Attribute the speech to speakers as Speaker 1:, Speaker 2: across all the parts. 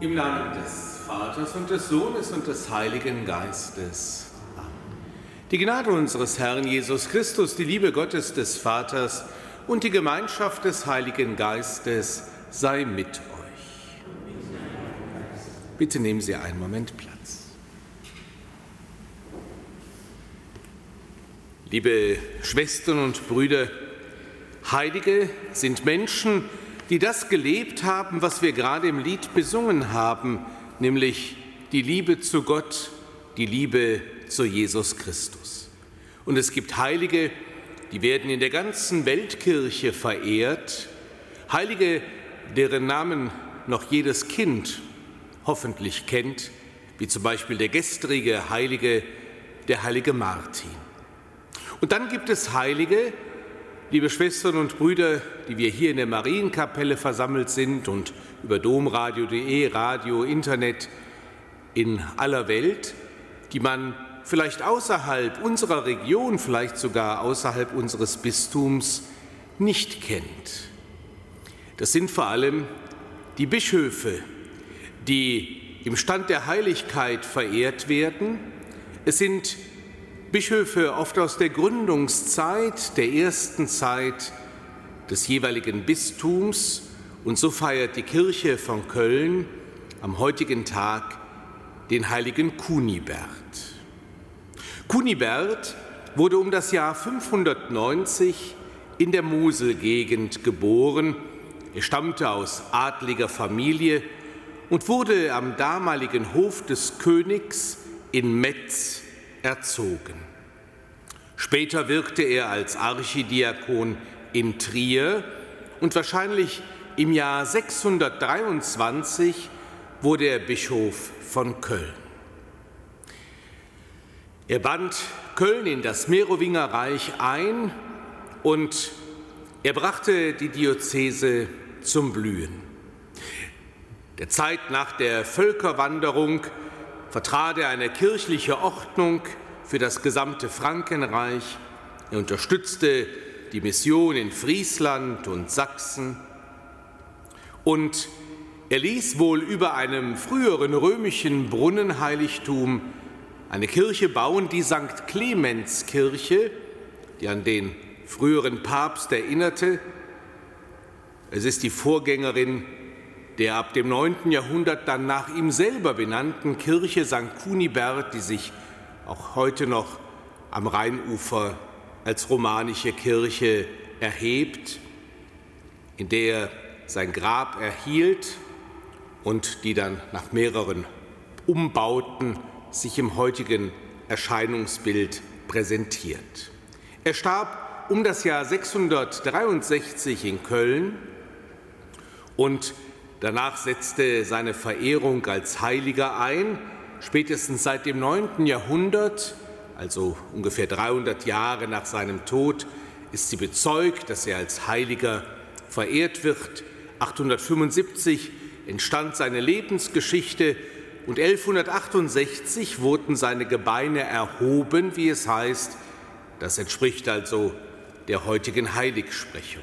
Speaker 1: Im Namen des Vaters und des Sohnes und des Heiligen Geistes. Amen. Die Gnade unseres Herrn Jesus Christus, die Liebe Gottes des Vaters und die Gemeinschaft des Heiligen Geistes sei mit euch. Bitte nehmen Sie einen Moment Platz. Liebe Schwestern und Brüder, Heilige sind Menschen, die das gelebt haben, was wir gerade im Lied besungen haben, nämlich die Liebe zu Gott, die Liebe zu Jesus Christus. Und es gibt Heilige, die werden in der ganzen Weltkirche verehrt, Heilige, deren Namen noch jedes Kind hoffentlich kennt, wie zum Beispiel der gestrige Heilige, der heilige Martin. Und dann gibt es Heilige, liebe Schwestern und Brüder, die wir hier in der Marienkapelle versammelt sind und über domradio.de, Radio, Internet in aller Welt, die man vielleicht außerhalb unserer Region, vielleicht sogar außerhalb unseres Bistums nicht kennt. Das sind vor allem die Bischöfe, die im Stand der Heiligkeit verehrt werden. Es sind Bischöfe oft aus der Gründungszeit, der ersten Zeit des jeweiligen Bistums. Und so feiert die Kirche von Köln am heutigen Tag den heiligen Kunibert. Kunibert wurde um das Jahr 590 in der Moselgegend geboren. Er stammte aus adliger Familie und wurde am damaligen Hof des Königs in Metz erzogen. Später wirkte er als Archidiakon in Trier und wahrscheinlich im Jahr 623 wurde er Bischof von Köln. Er band Köln in das Merowingerreich ein und er brachte die Diözese zum Blühen. Der Zeit nach der Völkerwanderung vertrat er eine kirchliche Ordnung für das gesamte Frankenreich. Er unterstützte die Mission in Friesland und Sachsen. Und er ließ wohl über einem früheren römischen Brunnenheiligtum eine Kirche bauen, die St. Clemenskirche, die an den früheren Papst erinnerte. Es ist die Vorgängerin der ab dem 9. Jahrhundert dann nach ihm selber benannten Kirche St. Kunibert, die sich auch heute noch am Rheinufer als romanische Kirche erhebt, in der er sein Grab erhielt und die dann nach mehreren Umbauten sich im heutigen Erscheinungsbild präsentiert. Er starb um das Jahr 663 in Köln und danach setzte seine Verehrung als Heiliger ein. Spätestens seit dem 9. Jahrhundert, also ungefähr 300 Jahre nach seinem Tod, ist sie bezeugt, dass er als Heiliger verehrt wird. 875 entstand seine Lebensgeschichte und 1168 wurden seine Gebeine erhoben, wie es heißt. Das entspricht also der heutigen Heiligsprechung.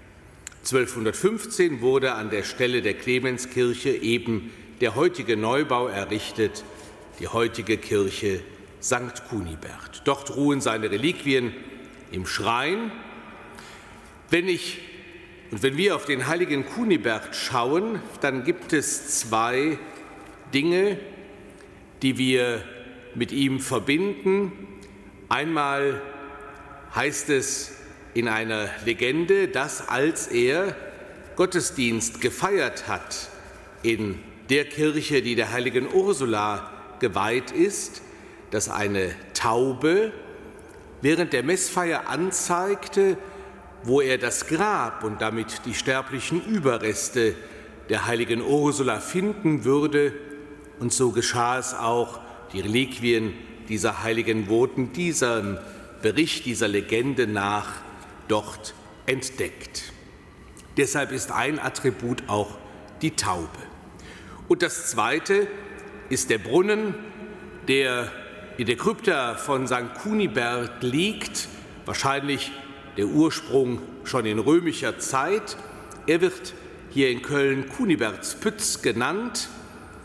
Speaker 1: 1215 wurde an der Stelle der Clemenskirche eben der heutige Neubau errichtet, die heutige Kirche St. Kunibert. Dort ruhen seine Reliquien im Schrein. Wenn wir auf den heiligen Kunibert schauen, dann gibt es zwei Dinge, die wir mit ihm verbinden. Einmal heißt es in einer Legende, dass als er Gottesdienst gefeiert hat in der Kirche, die der heiligen Ursula geweiht ist, dass eine Taube während der Messfeier anzeigte, wo er das Grab und damit die sterblichen Überreste der heiligen Ursula finden würde. Und so geschah es auch. Die Reliquien dieser Heiligen wurden diesem Bericht, dieser Legende nach dort entdeckt. Deshalb ist ein Attribut auch die Taube. Und das zweite ist der Brunnen, der in der Krypta von St. Kunibert liegt, wahrscheinlich der Ursprung schon in römischer Zeit. Er wird hier in Köln Kunibertspütz genannt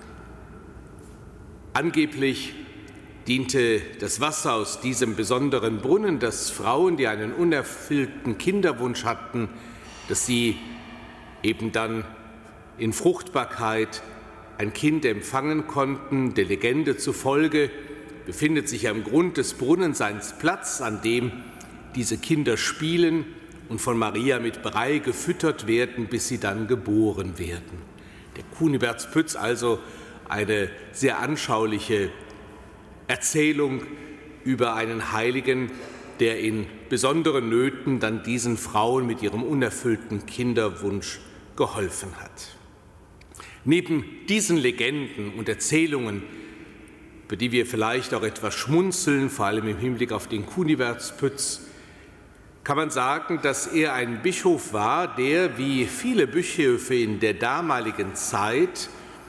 Speaker 1: Angeblich diente das Wasser aus diesem besonderen Brunnen, dass Frauen, die einen unerfüllten Kinderwunsch hatten, dass sie eben dann in Fruchtbarkeit ein Kind empfangen konnten. Der Legende zufolge befindet sich am Grund des Brunnens ein Platz, an dem diese Kinder spielen und von Maria mit Brei gefüttert werden, bis sie dann geboren werden. Der Kunibertspütz also eine sehr anschauliche Erzählung über einen Heiligen, der in besonderen Nöten dann diesen Frauen mit ihrem unerfüllten Kinderwunsch geholfen hat. Neben diesen Legenden und Erzählungen, über die wir vielleicht auch etwas schmunzeln, vor allem im Hinblick auf den Kunibertspütz, kann man sagen, dass er ein Bischof war, der wie viele Bischöfe in der damaligen Zeit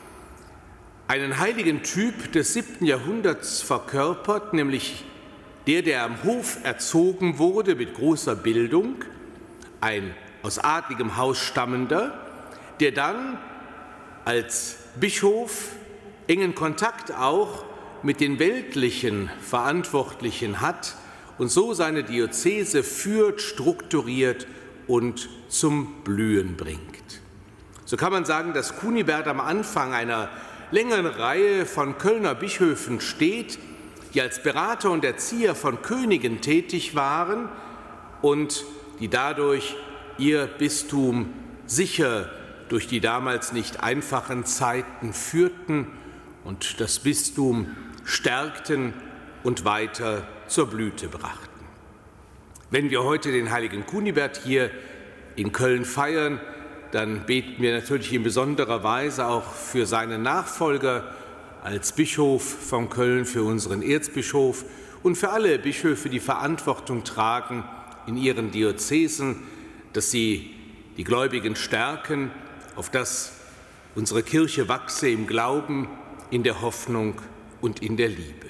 Speaker 1: einen heiligen Typ des 7. Jahrhunderts verkörpert, nämlich der am Hof erzogen wurde mit großer Bildung, ein aus adligem Haus stammender, der dann als Bischof engen Kontakt auch mit den weltlichen Verantwortlichen hat und so seine Diözese führt, strukturiert und zum Blühen bringt. So kann man sagen, dass Kunibert am Anfang einer längeren Reihe von Kölner Bischöfen steht, die als Berater und Erzieher von Königen tätig waren und die dadurch ihr Bistum sicher durch die damals nicht einfachen Zeiten führten und das Bistum stärkten und weiter zur Blüte brachten. Wenn wir heute den heiligen Kunibert hier in Köln feiern, dann beten wir natürlich in besonderer Weise auch für seinen Nachfolger als Bischof von Köln, für unseren Erzbischof und für alle Bischöfe, die Verantwortung tragen in ihren Diözesen, dass sie die Gläubigen stärken, auf dass unsere Kirche wachse im Glauben, in der Hoffnung und in der Liebe.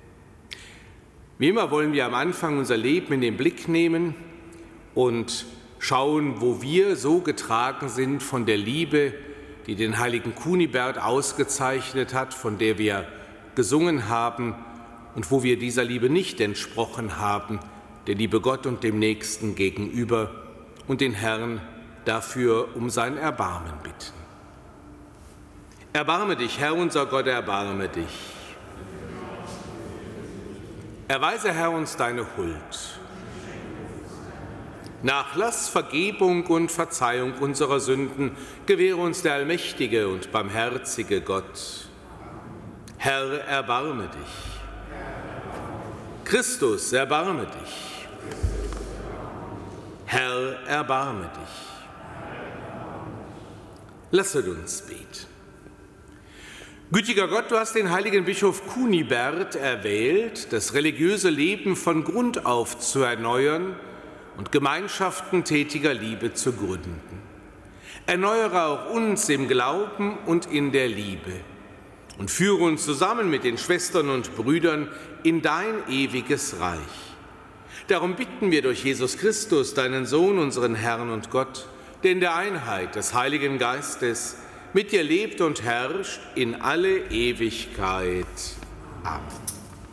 Speaker 1: Wie immer wollen wir am Anfang unser Leben in den Blick nehmen und schauen, wo wir so getragen sind von der Liebe, die den heiligen Kunibert ausgezeichnet hat, von der wir gesungen haben und wo wir dieser Liebe nicht entsprochen haben, der Liebe Gott und dem Nächsten gegenüber, und den Herrn dafür um sein Erbarmen bitten. Erbarme dich, Herr unser Gott, erbarme dich. Erweise, Herr, uns deine Huld. Nachlass, Vergebung und Verzeihung unserer Sünden gewähre uns der allmächtige und barmherzige Gott. Herr, erbarme dich. Christus, erbarme dich. Herr, erbarme dich. Lasset uns beten. Gütiger Gott, du hast den heiligen Bischof Kunibert erwählt, das religiöse Leben von Grund auf zu erneuern und Gemeinschaften tätiger Liebe zu gründen. Erneuere auch uns im Glauben und in der Liebe und führe uns zusammen mit den Schwestern und Brüdern in dein ewiges Reich. Darum bitten wir durch Jesus Christus, deinen Sohn, unseren Herrn und Gott, der in der Einheit des Heiligen Geistes mit dir lebt und herrscht in alle Ewigkeit. Amen.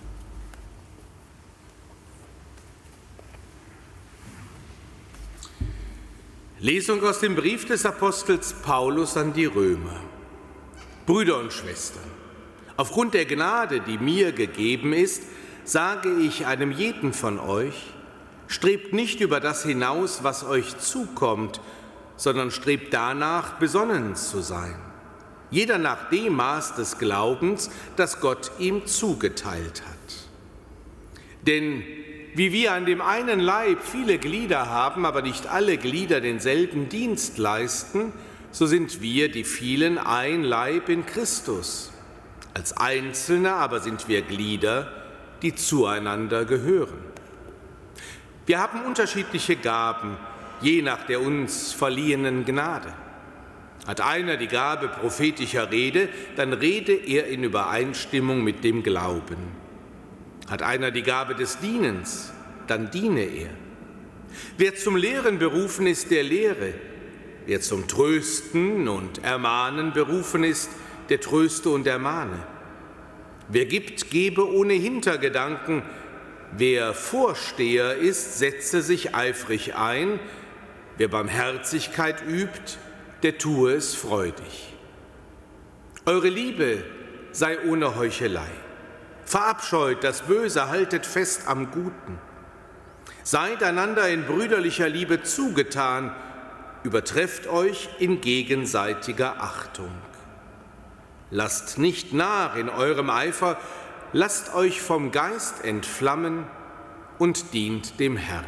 Speaker 1: Lesung aus dem Brief des Apostels Paulus an die Römer. Brüder und Schwestern, aufgrund der Gnade, die mir gegeben ist, sage ich einem jeden von euch, strebt nicht über das hinaus, was euch zukommt, sondern strebt danach, besonnen zu sein. Jeder nach dem Maß des Glaubens, das Gott ihm zugeteilt hat. Denn wie wir an dem einen Leib viele Glieder haben, aber nicht alle Glieder denselben Dienst leisten, so sind wir, die vielen, ein Leib in Christus. Als Einzelne aber sind wir Glieder, die zueinander gehören. Wir haben unterschiedliche Gaben, je nach der uns verliehenen Gnade. Hat einer die Gabe prophetischer Rede, dann rede er in Übereinstimmung mit dem Glauben. Hat einer die Gabe des Dienens, dann diene er. Wer zum Lehren berufen ist, der lehre. Wer zum Trösten und Ermahnen berufen ist, der tröste und ermahne. Wer gibt, gebe ohne Hintergedanken. Wer Vorsteher ist, setze sich eifrig ein. Wer Barmherzigkeit übt, der tue es freudig. Eure Liebe sei ohne Heuchelei. Verabscheut das Böse, haltet fest am Guten. Seid einander in brüderlicher Liebe zugetan, übertrefft euch in gegenseitiger Achtung. Lasst nicht nach in eurem Eifer, lasst euch vom Geist entflammen und dient dem Herrn.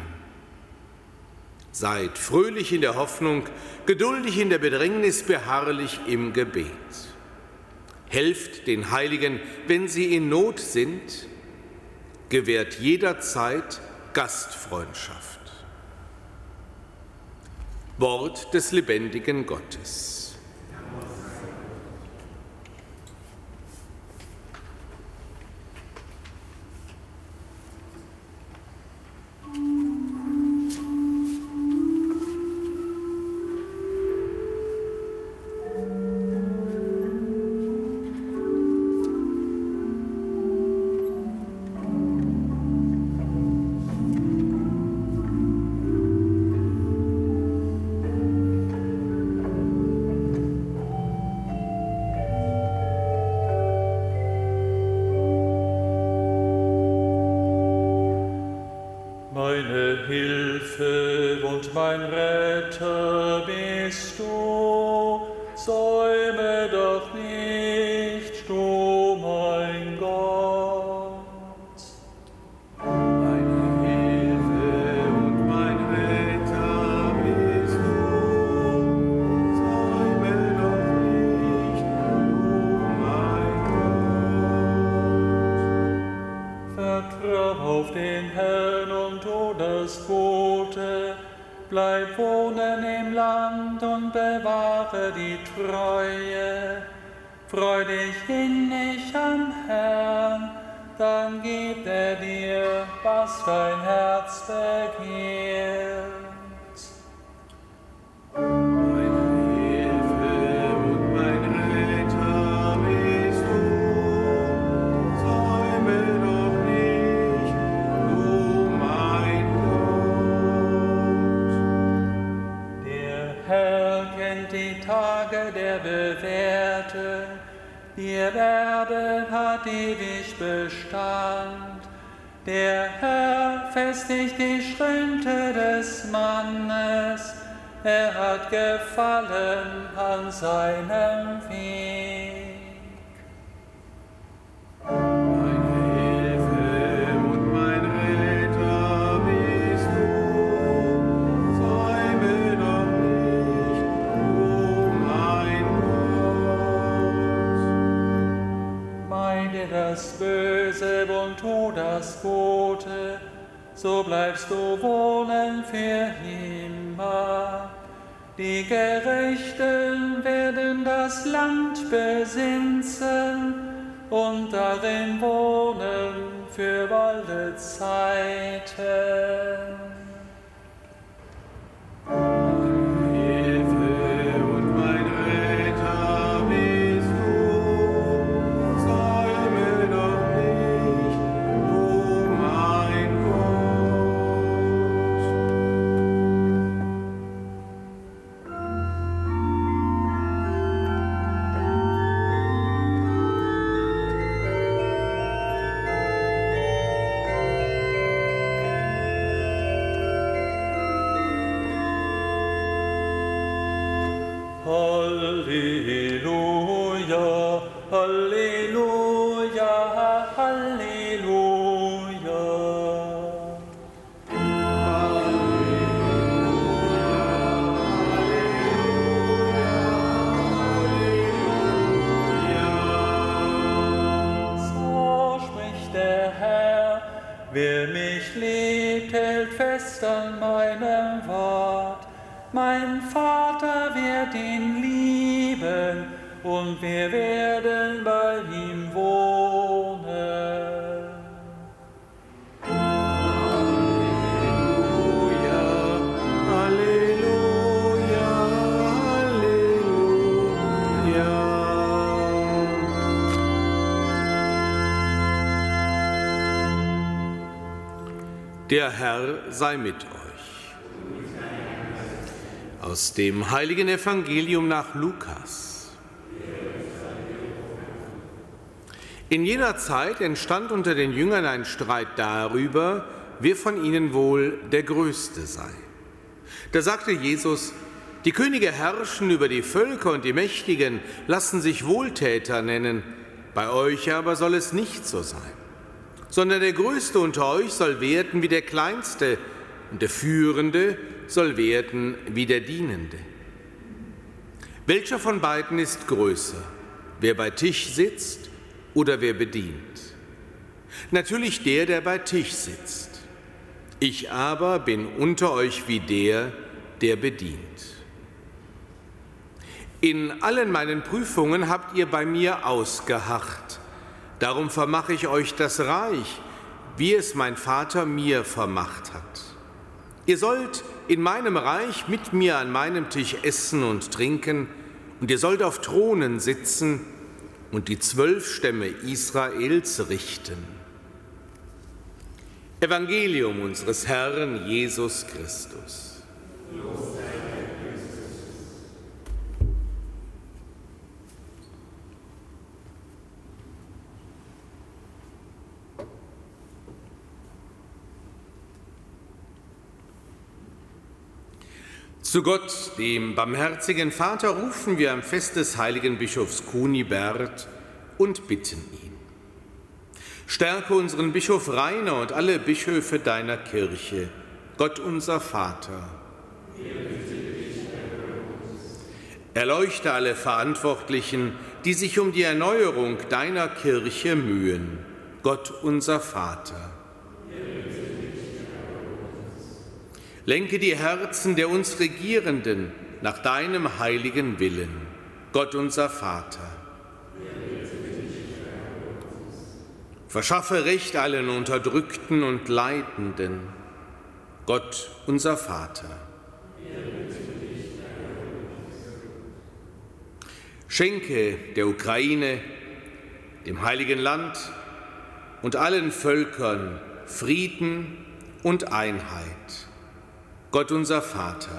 Speaker 1: Seid fröhlich in der Hoffnung, geduldig in der Bedrängnis, beharrlich im Gebet. Helft den Heiligen, wenn sie in Not sind, gewährt jederzeit Gastfreundschaft. Wort des lebendigen Gottes.
Speaker 2: Meine Hilfe und mein Retter bist du, säume doch nicht, du mein Gott.
Speaker 3: Meine Hilfe und mein Retter bist du, säume doch nicht, du mein Gott.
Speaker 2: Vertrau auf den Herrn und tu das Gute, bleib wohnen im Land und bewahre die Treue. Freu dich innig am Herrn, dann gibt er dir, was dein Herz begehrt.
Speaker 3: Meine Hilfe und mein Retter bist du, säume doch nicht, du mein Gott.
Speaker 2: Der Herr kennt die Tage der Bewährten, die Erwerbe hat ewig Bestand. Der Herr festigt die Schritte des Mannes, er hat Gefallen an seinem Weg.
Speaker 3: Meine Hilfe und mein Retter bist du, säume doch nicht, du mein Gott.
Speaker 2: Meide das Böse und tu das Gute, so bleibst du wohnen für immer. Die Gerechten werden das Land besitzen und darin wohnen für alle Zeiten.
Speaker 3: Meine Hilfe und mein Retter bist du, säume doch nicht, du mein Gott.
Speaker 2: Halleluja, Halleluja, Halleluja. So spricht der Herr, wer mich liebt, hält fest an meinem Wort. Mein Vater wird ihn lieben, und wir werden bei ihm wohnen.
Speaker 3: Halleluja, Halleluja, Halleluja.
Speaker 1: Der Herr sei mit euch. Aus dem heiligen Evangelium nach Lukas. In jener Zeit entstand unter den Jüngern ein Streit darüber, wer von ihnen wohl der Größte sei. Da sagte Jesus: Die Könige herrschen über die Völker und die Mächtigen lassen sich Wohltäter nennen. Bei euch aber soll es nicht so sein, sondern der Größte unter euch soll werden wie der Kleinste und der Führende soll werden wie der Dienende. Welcher von beiden ist größer, wer bei Tisch sitzt oder wer bedient? Natürlich der bei Tisch sitzt. Ich aber bin unter euch wie der bedient. In allen meinen Prüfungen habt ihr bei mir ausgeharrt. Darum vermache ich euch das Reich, wie es mein Vater mir vermacht hat. Ihr sollt in meinem Reich mit mir an meinem Tisch essen und trinken, und ihr sollt auf Thronen sitzen und die 12 Stämme Israels richten. Evangelium unseres Herrn Jesus Christus. Zu Gott, dem barmherzigen Vater, rufen wir am Fest des heiligen Bischofs Kunibert und bitten ihn. Stärke unseren Bischof Rainer und alle Bischöfe deiner Kirche, Gott unser Vater. Erleuchte alle Verantwortlichen, die sich um die Erneuerung deiner Kirche mühen, Gott unser Vater. Lenke die Herzen der uns Regierenden nach deinem heiligen Willen, Gott unser Vater. Verschaffe Recht allen Unterdrückten und Leidenden, Gott unser Vater. Schenke der Ukraine, dem Heiligen Land und allen Völkern Frieden und Einheit. Gott unser Vater.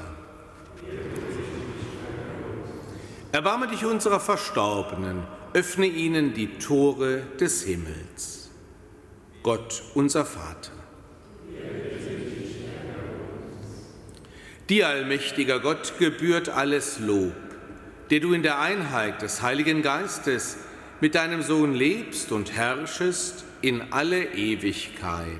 Speaker 1: Erbarme dich unserer Verstorbenen, öffne ihnen die Tore des Himmels. Gott unser Vater. Dir, allmächtiger Gott, gebührt alles Lob, der du in der Einheit des Heiligen Geistes mit deinem Sohn lebst und herrschest in alle Ewigkeit.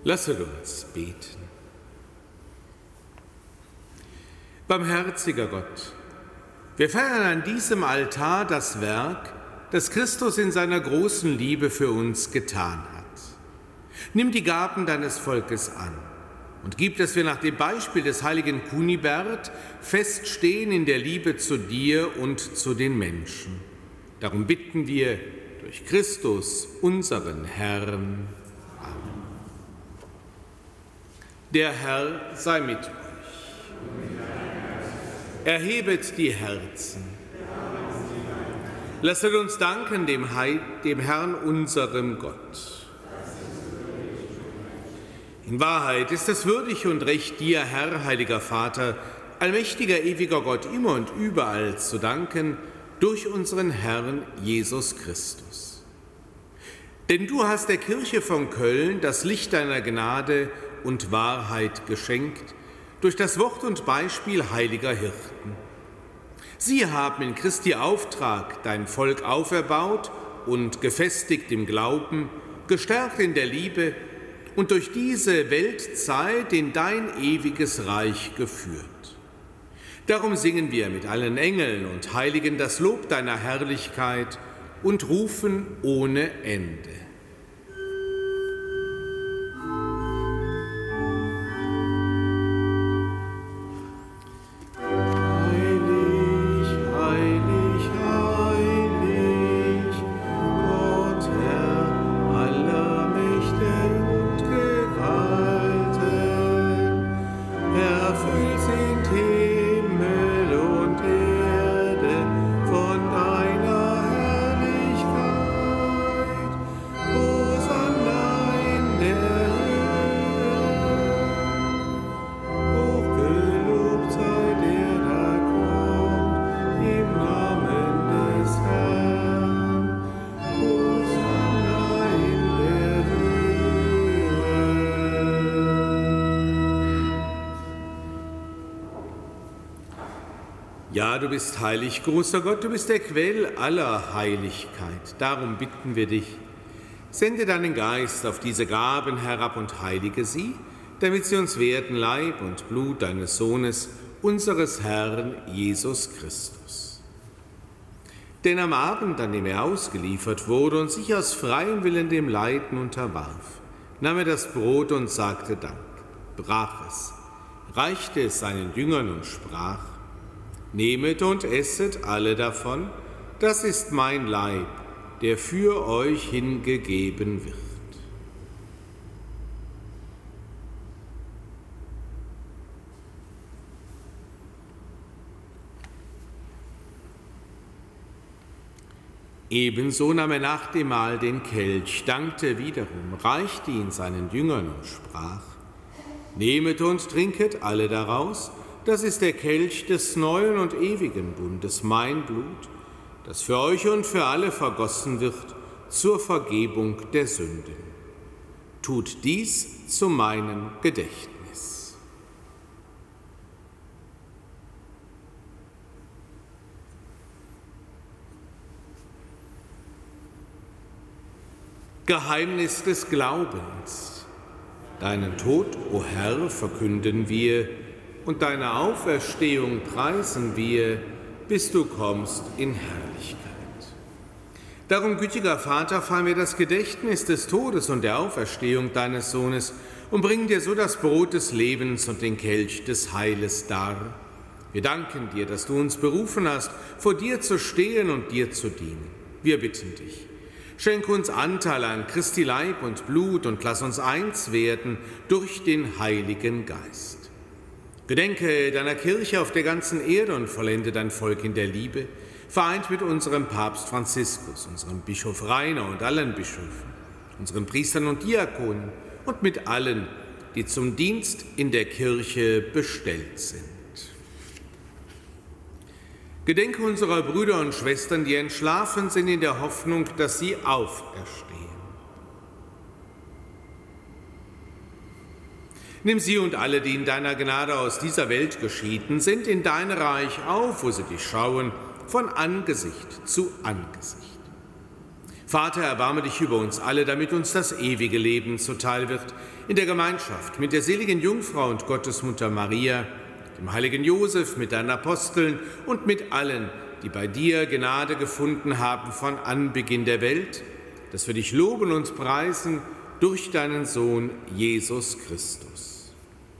Speaker 1: Lasset uns beten. Barmherziger Gott, wir feiern an diesem Altar das Werk, das Christus in seiner großen Liebe für uns getan hat. Nimm die Gaben deines Volkes an und gib, dass wir nach dem Beispiel des heiligen Kunibert feststehen in der Liebe zu dir und zu den Menschen. Darum bitten wir durch Christus, unseren Herrn. Amen. Der Herr sei mit euch. Erhebet die Herzen. Lasset uns danken dem Herrn, unserem Gott. In Wahrheit ist es würdig und recht, dir, Herr, heiliger Vater, allmächtiger, ewiger Gott, immer und überall zu danken, durch unseren Herrn Jesus Christus. Denn du hast der Kirche von Köln das Licht deiner Gnade und Wahrheit geschenkt, durch das Wort und Beispiel heiliger Hirten. Sie haben in Christi Auftrag dein Volk auferbaut und gefestigt im Glauben, gestärkt in der Liebe und durch diese Weltzeit in dein ewiges Reich geführt. Darum singen wir mit allen Engeln und Heiligen das Lob deiner Herrlichkeit und rufen ohne Ende. Ja, du bist heilig, großer Gott, du bist der Quell aller Heiligkeit. Darum bitten wir dich, sende deinen Geist auf diese Gaben herab und heilige sie, damit sie uns werden Leib und Blut deines Sohnes, unseres Herrn Jesus Christus. Denn am Abend, an dem er ausgeliefert wurde und sich aus freiem Willen dem Leiden unterwarf, nahm er das Brot und sagte Dank, brach es, reichte es seinen Jüngern und sprach: Nehmet und esset alle davon, das ist mein Leib, der für euch hingegeben wird. Ebenso nahm er nach dem Mahl den Kelch, dankte wiederum, reichte ihn seinen Jüngern und sprach: Nehmet und trinket alle daraus, das ist der Kelch des neuen und ewigen Bundes, mein Blut, das für euch und für alle vergossen wird zur Vergebung der Sünden. Tut dies zu meinem Gedächtnis. Geheimnis des Glaubens. Deinen Tod, o Herr, verkünden wir, und deine Auferstehung preisen wir, bis du kommst in Herrlichkeit. Darum, gütiger Vater, feiern wir das Gedächtnis des Todes und der Auferstehung deines Sohnes und bringen dir so das Brot des Lebens und den Kelch des Heiles dar. Wir danken dir, dass du uns berufen hast, vor dir zu stehen und dir zu dienen. Wir bitten dich, schenke uns Anteil an Christi Leib und Blut und lass uns eins werden durch den Heiligen Geist. Gedenke deiner Kirche auf der ganzen Erde und vollende dein Volk in der Liebe, vereint mit unserem Papst Franziskus, unserem Bischof Rainer und allen Bischöfen, unseren Priestern und Diakonen und mit allen, die zum Dienst in der Kirche bestellt sind. Gedenke unserer Brüder und Schwestern, die entschlafen sind, in der Hoffnung, dass sie auferstehen. Nimm sie und alle, die in deiner Gnade aus dieser Welt geschieden sind, in dein Reich auf, wo sie dich schauen, von Angesicht zu Angesicht. Vater, erbarme dich über uns alle, damit uns das ewige Leben zuteil wird, in der Gemeinschaft mit der seligen Jungfrau und Gottesmutter Maria, dem heiligen Josef, mit deinen Aposteln und mit allen, die bei dir Gnade gefunden haben von Anbeginn der Welt, dass wir dich loben und preisen durch deinen Sohn Jesus Christus.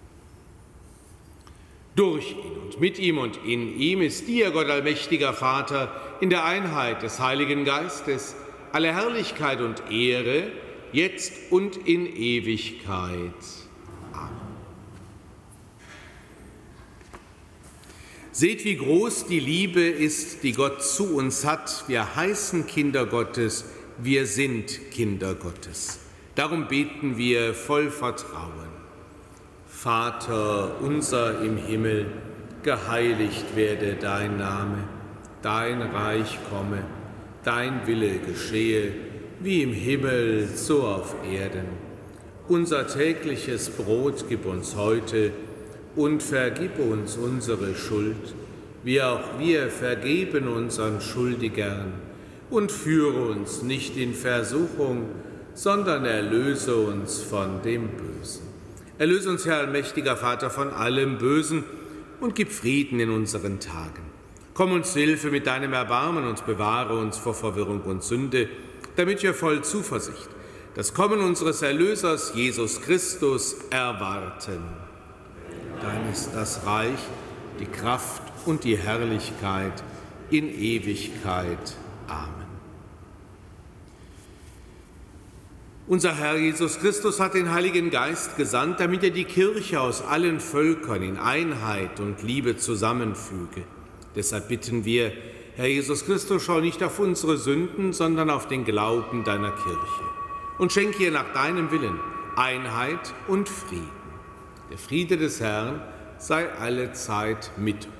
Speaker 1: Durch ihn und mit ihm und in ihm ist dir, Gott allmächtiger Vater, in der Einheit des Heiligen Geistes, alle Herrlichkeit und Ehre, jetzt und in Ewigkeit. Amen. Seht, wie groß die Liebe ist, die Gott zu uns hat. Wir heißen Kinder Gottes, wir sind Kinder Gottes. Darum beten wir voll Vertrauen. Vater unser im Himmel, geheiligt werde dein Name, dein Reich komme, dein Wille geschehe, wie im Himmel, so auf Erden. Unser tägliches Brot gib uns heute und vergib uns unsere Schuld, wie auch wir vergeben unseren Schuldigern. Und führe uns nicht in Versuchung, sondern erlöse uns von dem Bösen. Erlöse uns, Herr allmächtiger Vater, von allem Bösen und gib Frieden in unseren Tagen. Komm uns zu Hilfe mit deinem Erbarmen und bewahre uns vor Verwirrung und Sünde, damit wir voll Zuversicht das Kommen unseres Erlösers, Jesus Christus, erwarten. Dein ist das Reich, die Kraft und die Herrlichkeit in Ewigkeit. Amen. Unser Herr Jesus Christus hat den Heiligen Geist gesandt, damit er die Kirche aus allen Völkern in Einheit und Liebe zusammenfüge. Deshalb bitten wir, Herr Jesus Christus, schau nicht auf unsere Sünden, sondern auf den Glauben deiner Kirche und schenke ihr nach deinem Willen Einheit und Frieden. Der Friede des Herrn sei allezeit mit euch.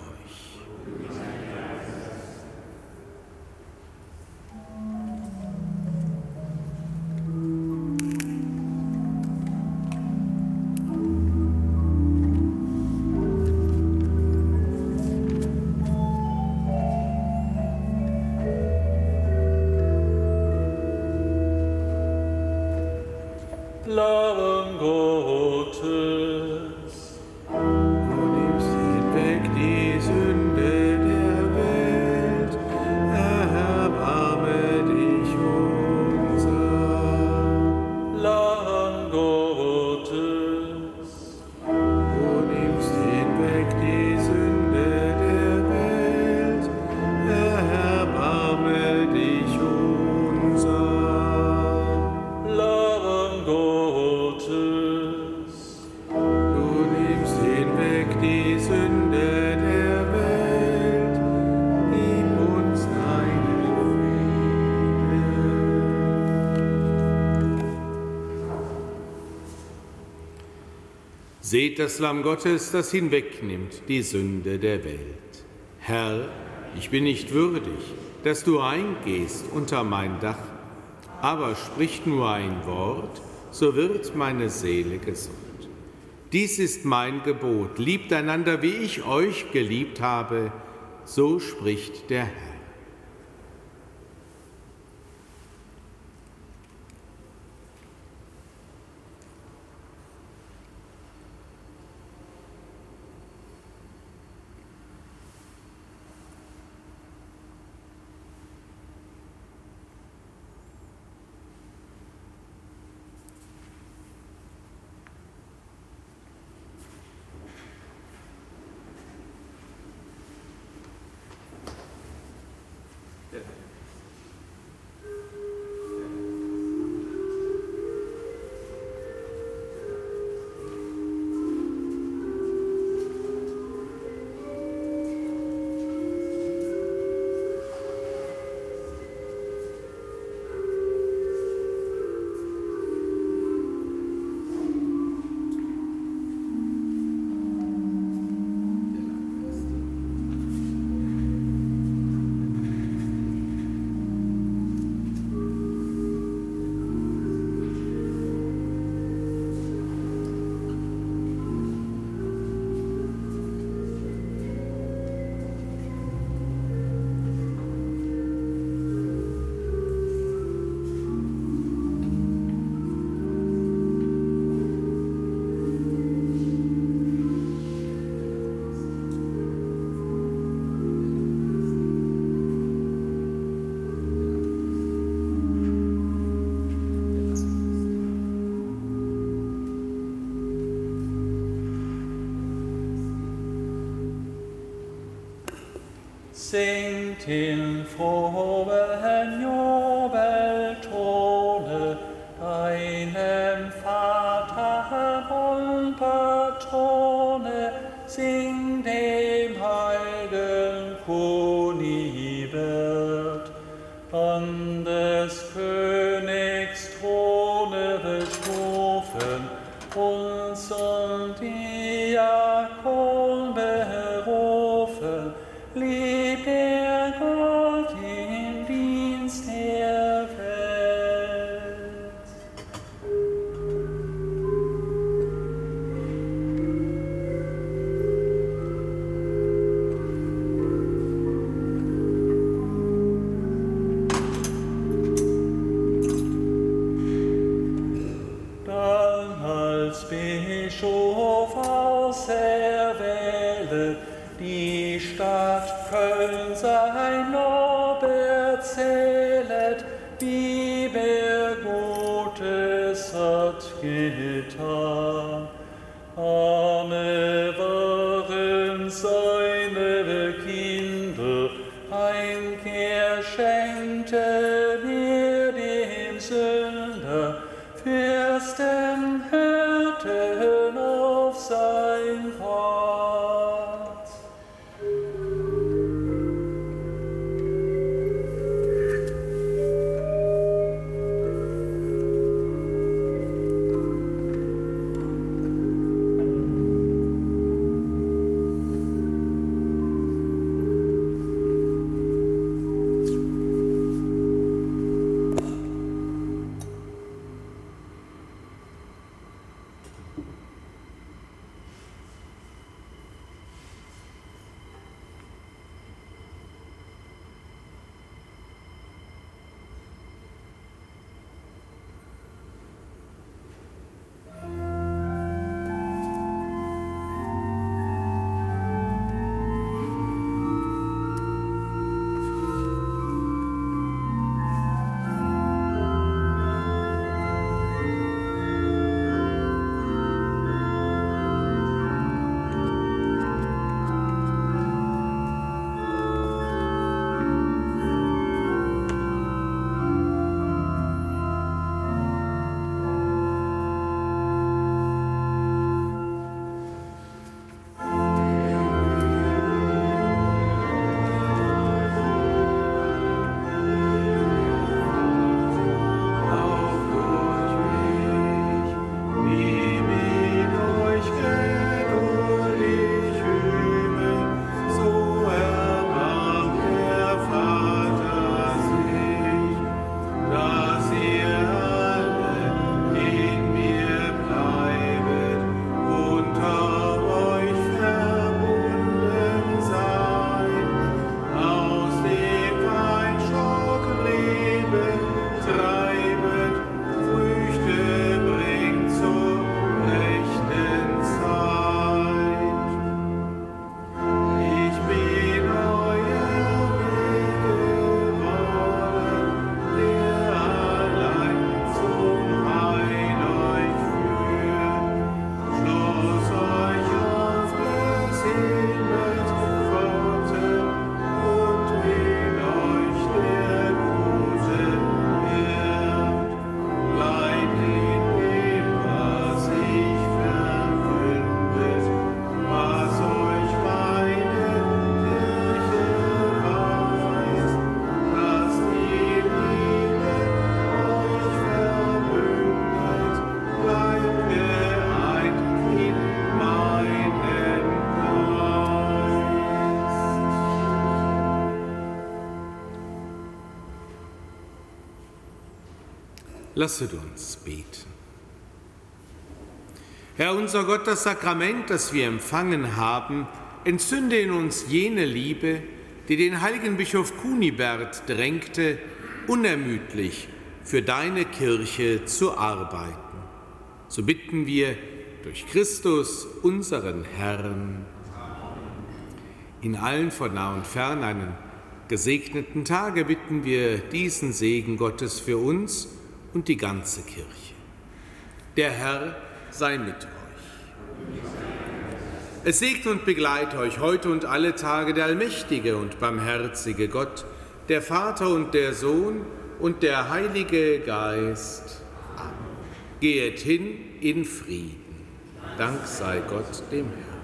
Speaker 2: Lamm Gottes,
Speaker 3: Du nimmst hinweg die Sünde der Welt, erbarme dich unser.
Speaker 2: Lamm Gottes,
Speaker 3: Du nimmst hinweg die Sünde der Welt, erbarme dich unser.
Speaker 2: Lamm Gottes,
Speaker 3: Du nimmst hinweg die Sünde der Welt, gib uns deinen Frieden.
Speaker 1: Seht das Lamm Gottes, das hinwegnimmt die Sünde der Welt. Herr, ich bin nicht würdig, dass du eingehst unter mein Dach, aber sprich nur ein Wort, so wird meine Seele gesund. Dies ist mein Gebot, liebt einander, wie ich euch geliebt habe, so spricht der Herr.
Speaker 2: Singt in frohen Jubeltone deinem Vater und Patrone, sing dem heiligen Kunibert, an des Königs Throne bestufen, uns und Diakon berufen, liebt der Gott im Dienst der Welt. Dann als Bischof auserwählet, die Stadt Köln sein Lob erzählet, wie wer Gutes hat getan. Arme waren seine Kinder, Heimkehr schenkte mir dem Sünder, Fürsten hörten auf sein Wort.
Speaker 1: Lasset uns beten. Herr unser Gott, das Sakrament, das wir empfangen haben, entzünde in uns jene Liebe, die den heiligen Bischof Kunibert drängte, unermüdlich für deine Kirche zu arbeiten. So bitten wir durch Christus, unseren Herrn. In allen von nah und fern einen gesegneten Tage bitten wir diesen Segen Gottes für uns und die ganze Kirche. Der Herr sei mit euch. Es segne und begleite euch heute und alle Tage der allmächtige und barmherzige Gott, der Vater und der Sohn und der Heilige Geist. Amen. Geht hin in Frieden. Dank sei Gott dem Herrn.